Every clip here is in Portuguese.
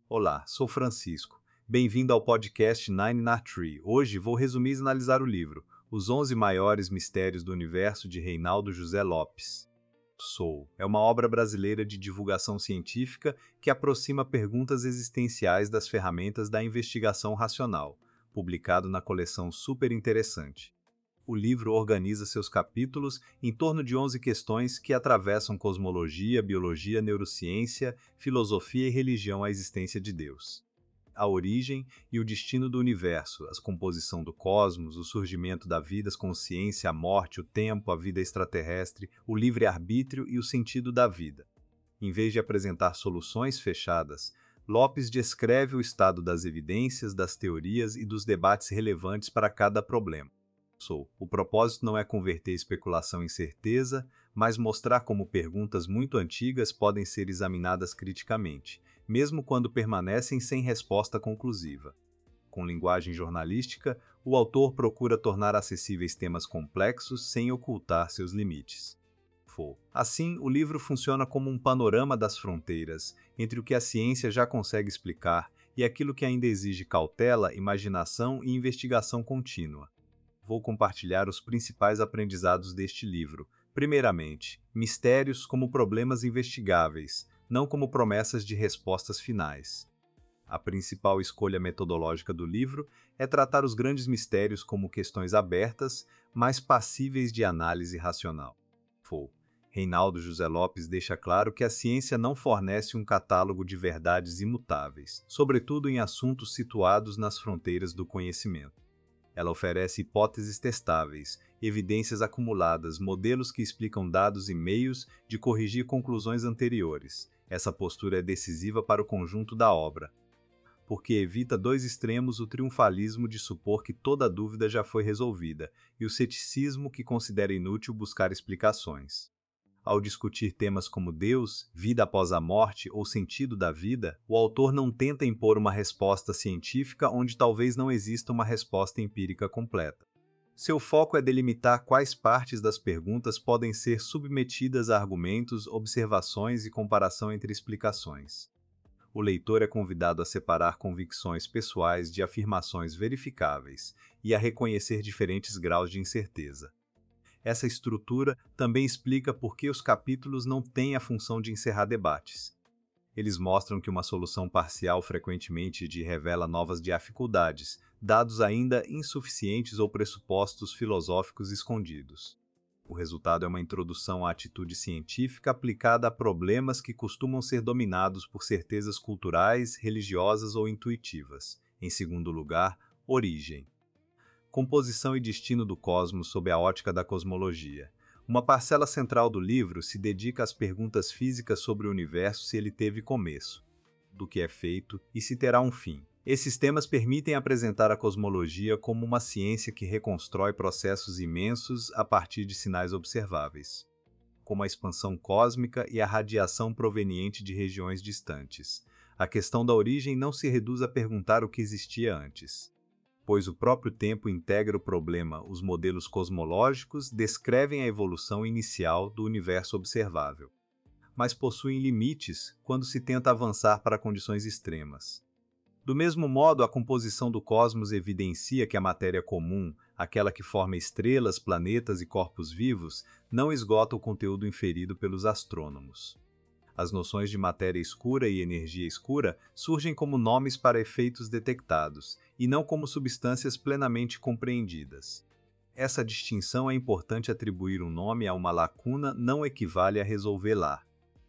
Olá, sou Francisco. Bem-vindo ao podcast Nine Nine Tree. Hoje vou resumir e analisar o livro Os 11 Maiores Mistérios do Universo de Reinaldo José Lopes. É uma obra brasileira de divulgação científica que aproxima perguntas existenciais das ferramentas da investigação racional, publicado na coleção Super Interessante. O livro organiza seus capítulos em torno de 11 questões que atravessam cosmologia, biologia, neurociência, filosofia e religião à existência de Deus. A origem e o destino do universo, a composição do cosmos, o surgimento da vida, a consciência, a morte, o tempo, a vida extraterrestre, o livre-arbítrio e o sentido da vida. Em vez de apresentar soluções fechadas, Lopes descreve o estado das evidências, das teorias e dos debates relevantes para cada problema. O propósito não é converter especulação em certeza, mas mostrar como perguntas muito antigas podem ser examinadas criticamente, mesmo quando permanecem sem resposta conclusiva. Com linguagem jornalística, o autor procura tornar acessíveis temas complexos sem ocultar seus limites. Assim, o livro funciona como um panorama das fronteiras entre o que a ciência já consegue explicar e aquilo que ainda exige cautela, imaginação e investigação contínua. Vou compartilhar os principais aprendizados deste livro. Primeiramente, mistérios como problemas investigáveis, não como promessas de respostas finais. A principal escolha metodológica do livro é tratar os grandes mistérios como questões abertas, mas passíveis de análise racional. Reinaldo José Lopes deixa claro que a ciência não fornece um catálogo de verdades imutáveis, sobretudo em assuntos situados nas fronteiras do conhecimento. Ela oferece hipóteses testáveis, evidências acumuladas, modelos que explicam dados e meios de corrigir conclusões anteriores. Essa postura é decisiva para o conjunto da obra, porque evita dois extremos: o triunfalismo de supor que toda dúvida já foi resolvida e o ceticismo que considera inútil buscar explicações. Ao discutir temas como Deus, vida após a morte ou sentido da vida, o autor não tenta impor uma resposta científica onde talvez não exista uma resposta empírica completa. Seu foco é delimitar quais partes das perguntas podem ser submetidas a argumentos, observações e comparação entre explicações. O leitor é convidado a separar convicções pessoais de afirmações verificáveis e a reconhecer diferentes graus de incerteza. Essa estrutura também explica por que os capítulos não têm a função de encerrar debates. Eles mostram que uma solução parcial frequentemente revela novas dificuldades, dados ainda insuficientes ou pressupostos filosóficos escondidos. O resultado é uma introdução à atitude científica aplicada a problemas que costumam ser dominados por certezas culturais, religiosas ou intuitivas. Em segundo lugar, origem. Composição e destino do cosmos sob a ótica da cosmologia. Uma parcela central do livro se dedica às perguntas físicas sobre o universo: se ele teve começo, do que é feito e se terá um fim. Esses temas permitem apresentar a cosmologia como uma ciência que reconstrói processos imensos a partir de sinais observáveis, como a expansão cósmica e a radiação proveniente de regiões distantes. A questão da origem não se reduz a perguntar o que existia antes, pois o próprio tempo integra o problema. Os modelos cosmológicos descrevem a evolução inicial do universo observável, mas possuem limites quando se tenta avançar para condições extremas. Do mesmo modo, a composição do cosmos evidencia que a matéria comum, aquela que forma estrelas, planetas e corpos vivos, não esgota o conteúdo inferido pelos astrônomos. As noções de matéria escura e energia escura surgem como nomes para efeitos detectados, e não como substâncias plenamente compreendidas. Essa distinção é importante. Atribuir um nome a uma lacuna não equivale a resolvê-la.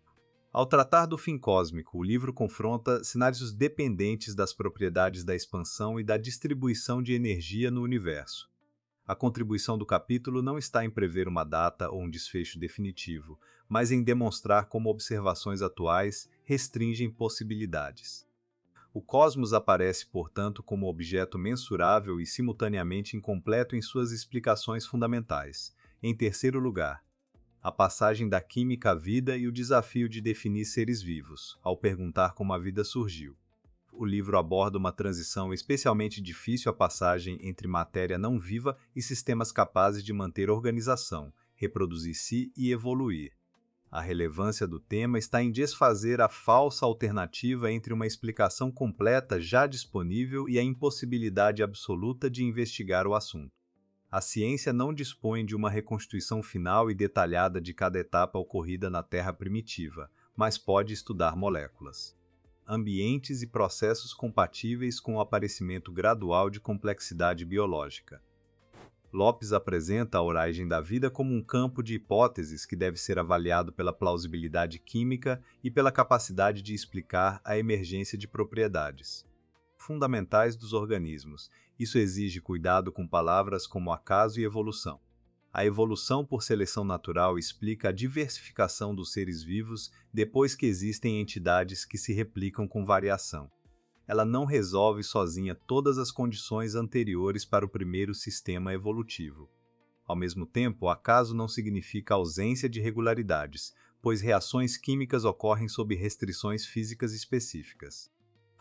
Ao tratar do fim cósmico, o livro confronta cenários dependentes das propriedades da expansão e da distribuição de energia no universo. A contribuição do capítulo não está em prever uma data ou um desfecho definitivo, mas em demonstrar como observações atuais restringem possibilidades. O cosmos aparece, portanto, como objeto mensurável e simultaneamente incompleto em suas explicações fundamentais. Em terceiro lugar, a passagem da química à vida e o desafio de definir seres vivos, ao perguntar como a vida surgiu. O livro aborda uma transição especialmente difícil: a passagem entre matéria não viva e sistemas capazes de manter organização, reproduzir-se e evoluir. A relevância do tema está em desfazer a falsa alternativa entre uma explicação completa já disponível e a impossibilidade absoluta de investigar o assunto. A ciência não dispõe de uma reconstituição final e detalhada de cada etapa ocorrida na Terra primitiva, mas pode estudar moléculas, ambientes e processos compatíveis com o aparecimento gradual de complexidade biológica. Lopes apresenta a origem da vida como um campo de hipóteses que deve ser avaliado pela plausibilidade química e pela capacidade de explicar a emergência de propriedades fundamentais dos organismos. Isso exige cuidado com palavras como acaso e evolução. A evolução por seleção natural explica a diversificação dos seres vivos depois que existem entidades que se replicam com variação. Ela não resolve sozinha todas as condições anteriores para o primeiro sistema evolutivo. Ao mesmo tempo, acaso não significa ausência de regularidades, pois reações químicas ocorrem sob restrições físicas específicas.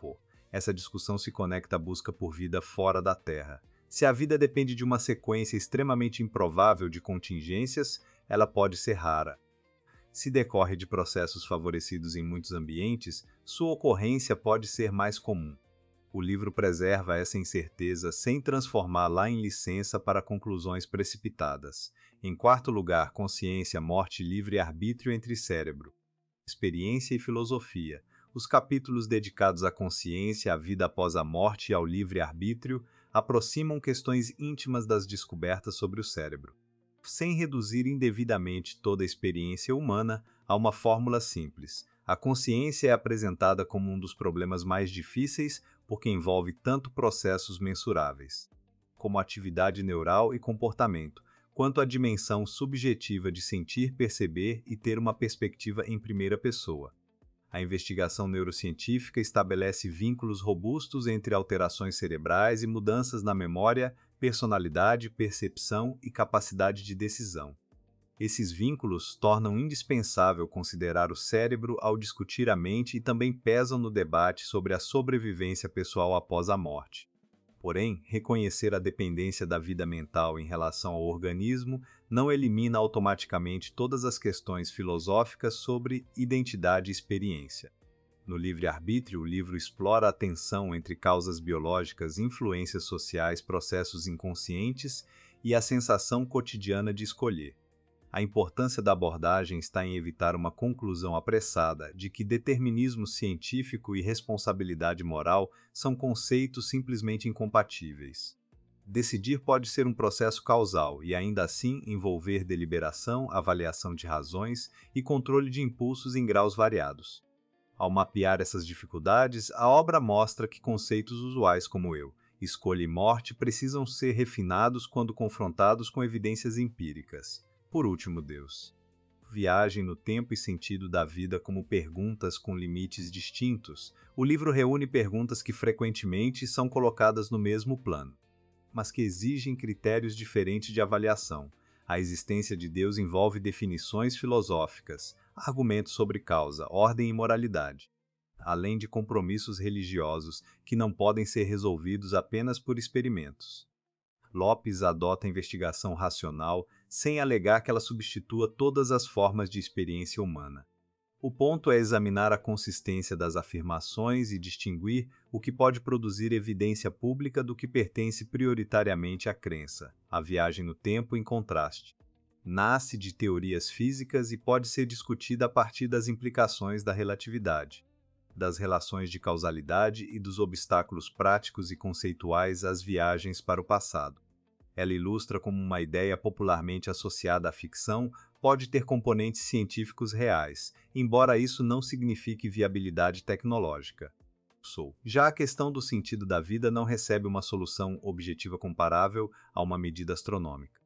Essa discussão se conecta à busca por vida fora da Terra. Se a vida depende de uma sequência extremamente improvável de contingências, ela pode ser rara. Se decorre de processos favorecidos em muitos ambientes, sua ocorrência pode ser mais comum. O livro preserva essa incerteza sem transformá-la em licença para conclusões precipitadas. Em quarto lugar, consciência, morte, livre-arbítrio entre cérebro, experiência e filosofia. Os capítulos dedicados à consciência, à vida após a morte e ao livre-arbítrio aproximam questões íntimas das descobertas sobre o cérebro, sem reduzir indevidamente toda a experiência humana a uma fórmula simples. A consciência é apresentada como um dos problemas mais difíceis porque envolve tanto processos mensuráveis, como atividade neural e comportamento, quanto a dimensão subjetiva de sentir, perceber e ter uma perspectiva em primeira pessoa. A investigação neurocientífica estabelece vínculos robustos entre alterações cerebrais e mudanças na memória, personalidade, percepção e capacidade de decisão. Esses vínculos tornam indispensável considerar o cérebro ao discutir a mente e também pesam no debate sobre a sobrevivência pessoal após a morte. Porém, reconhecer a dependência da vida mental em relação ao organismo não elimina automaticamente todas as questões filosóficas sobre identidade e experiência. No livre-arbítrio, o livro explora a tensão entre causas biológicas, influências sociais, processos inconscientes e a sensação cotidiana de escolher. A importância da abordagem está em evitar uma conclusão apressada de que determinismo científico e responsabilidade moral são conceitos simplesmente incompatíveis. Decidir pode ser um processo causal e, ainda assim, envolver deliberação, avaliação de razões e controle de impulsos em graus variados. Ao mapear essas dificuldades, a obra mostra que conceitos usuais como eu, escolha e morte precisam ser refinados quando confrontados com evidências empíricas. Por último, Deus. Viagem no tempo e sentido da vida como perguntas com limites distintos. O livro reúne perguntas que frequentemente são colocadas no mesmo plano, mas que exigem critérios diferentes de avaliação. A existência de Deus envolve definições filosóficas, argumentos sobre causa, ordem e moralidade, além de compromissos religiosos que não podem ser resolvidos apenas por experimentos. Lopes adota a investigação racional sem alegar que ela substitua todas as formas de experiência humana. O ponto é examinar a consistência das afirmações e distinguir o que pode produzir evidência pública do que pertence prioritariamente à crença. A viagem no tempo, em contraste, nasce de teorias físicas e pode ser discutida a partir das implicações da relatividade, das relações de causalidade e dos obstáculos práticos e conceituais às viagens para o passado. Ela ilustra como uma ideia popularmente associada à ficção pode ter componentes científicos reais, embora isso não signifique viabilidade tecnológica. Já a questão do sentido da vida não recebe uma solução objetiva comparável a uma medida astronômica.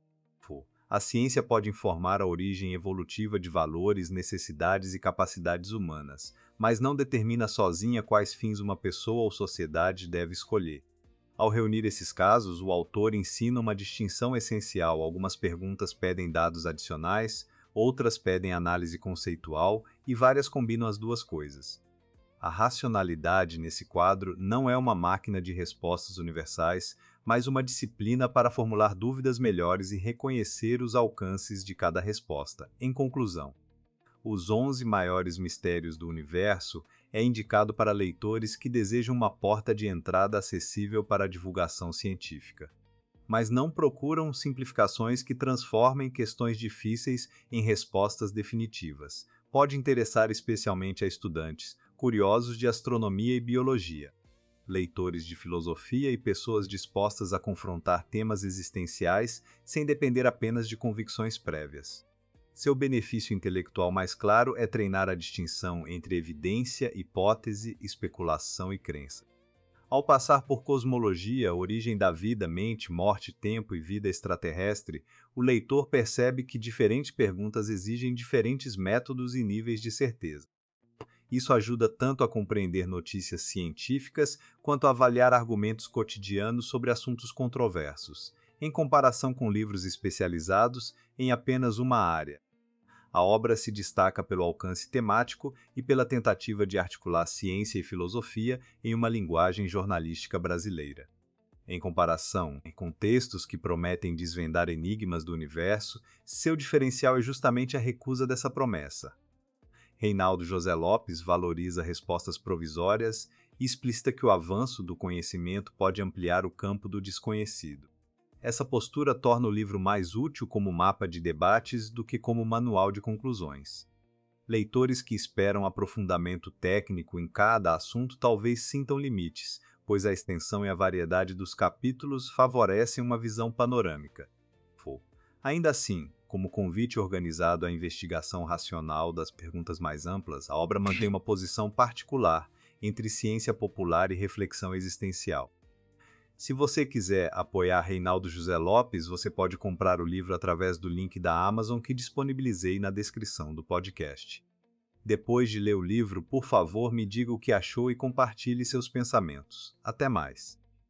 A ciência pode informar a origem evolutiva de valores, necessidades e capacidades humanas, mas não determina sozinha quais fins uma pessoa ou sociedade deve escolher. Ao reunir esses casos, o autor ensina uma distinção essencial. Algumas perguntas pedem dados adicionais, outras pedem análise conceitual e várias combinam as duas coisas. A racionalidade nesse quadro não é uma máquina de respostas universais, mas uma disciplina para formular dúvidas melhores e reconhecer os alcances de cada resposta. Em conclusão, Os 11 Maiores Mistérios do Universo é indicado para leitores que desejam uma porta de entrada acessível para a divulgação científica, mas não procuram simplificações que transformem questões difíceis em respostas definitivas. Pode interessar especialmente a estudantes, curiosos de astronomia e biologia, leitores de filosofia e pessoas dispostas a confrontar temas existenciais sem depender apenas de convicções prévias. Seu benefício intelectual mais claro é treinar a distinção entre evidência, hipótese, especulação e crença. Ao passar por cosmologia, origem da vida, mente, morte, tempo e vida extraterrestre, o leitor percebe que diferentes perguntas exigem diferentes métodos e níveis de certeza. Isso ajuda tanto a compreender notícias científicas quanto a avaliar argumentos cotidianos sobre assuntos controversos, em comparação com livros especializados em apenas uma área. A obra se destaca pelo alcance temático e pela tentativa de articular ciência e filosofia em uma linguagem jornalística brasileira. Em comparação com textos que prometem desvendar enigmas do universo, seu diferencial é justamente a recusa dessa promessa. Reinaldo José Lopes valoriza respostas provisórias e explicita que o avanço do conhecimento pode ampliar o campo do desconhecido. Essa postura torna o livro mais útil como mapa de debates do que como manual de conclusões. Leitores que esperam aprofundamento técnico em cada assunto talvez sintam limites, pois a extensão e a variedade dos capítulos favorecem uma visão panorâmica. Ainda assim, como convite organizado à investigação racional das perguntas mais amplas, a obra mantém uma posição particular entre ciência popular e reflexão existencial. Se você quiser apoiar Reinaldo José Lopes, você pode comprar o livro através do link da Amazon que disponibilizei na descrição do podcast. Depois de ler o livro, por favor, me diga o que achou e compartilhe seus pensamentos. Até mais!